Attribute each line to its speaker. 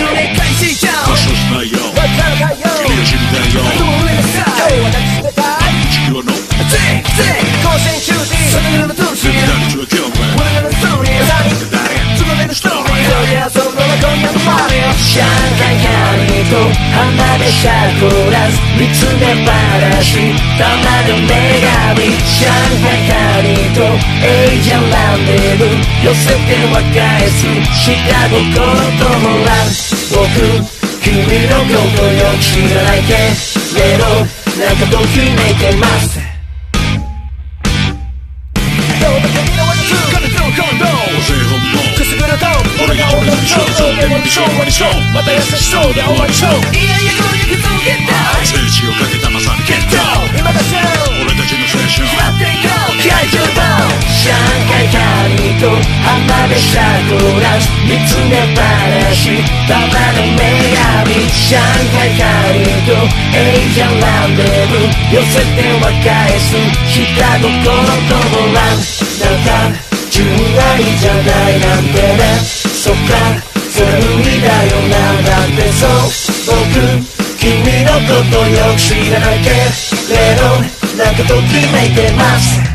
Speaker 1: ね返しちゃう
Speaker 2: 故障しないよ
Speaker 1: わからないよ
Speaker 2: 君を知りたいよ
Speaker 1: 雲の上のさ今日は抱きしめたい
Speaker 2: 地球の
Speaker 1: ぜひぜひ甲子園球児その夜の通信
Speaker 2: 誰ちは今日は
Speaker 1: 俺らのストーリーつばめのストーリーそりゃその今夜のマリオ上海カリと花でシャコラス見つめ話たまる女神上海カリとエイジャンランデブー寄せては返す下心ともらう僕君のことよく知らないけれどなんかときめいてますどうも君の私からどう今度
Speaker 2: 正本も
Speaker 1: くすぐると俺が俺の衝動でもでしょうでしょうまた優しそうで終わりそういやいやこれに気づけた
Speaker 2: 聖地をかけたまさに
Speaker 1: ゲット今だし
Speaker 2: 俺たちの青春
Speaker 1: 待っていこう気合十分上海カリと浜辺シャコラス見つめ話たまの女神上海カリとエイジャンランデブー寄せては返す下心ともらうなんか純愛じゃないなんてねそっかそれ無理だよなだってそう僕君のことよく知らないけれどなんかときめいてます